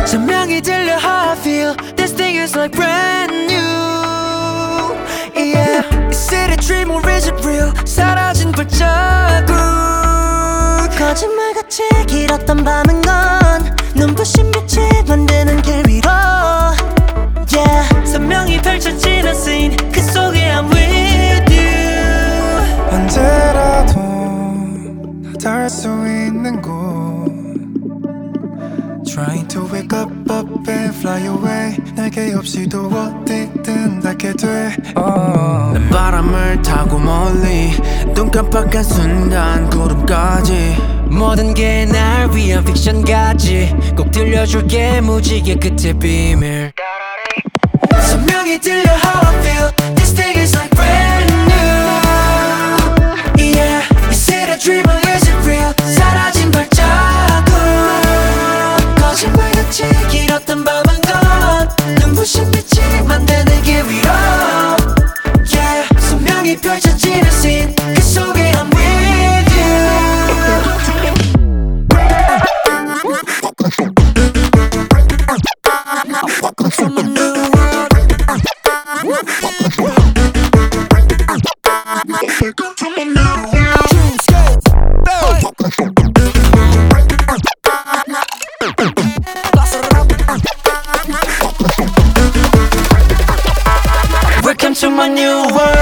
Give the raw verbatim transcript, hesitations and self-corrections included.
선명히 들려 how I feel. This thing is like brand new. Yeah. Is it a dream or is it real? 사라진 발자국. 거짓말같이 길었던 밤은 건 눈부신 빛이 만드는 길 위로. Yeah. 선명히 펼쳐지는 scene 그 속에 I'm with you. 언제라도 나 닿을 수 있는 곳. Trying to wake up up and fly away. 날개 없이도 어디든 닿게 돼. oh. 난 바람을 타고 멀리 눈 깜빡한 순간 구름까지 모든 게 날 위한 픽션 같이 꼭 들려줄게 무지개 끝의 비밀. 선명히 들려 how I feel. This thing is like brand new. Yeah. Is it a dream or is it real? 사라진 발자국. 거짓말같이 길었던 밤은 건 눈부신 빛이 만드는 길 위로. Yeah. 선명히 펼쳐지는 scene 그 속에 I'm with you. From a new world. From a new world. Welcome to my new world.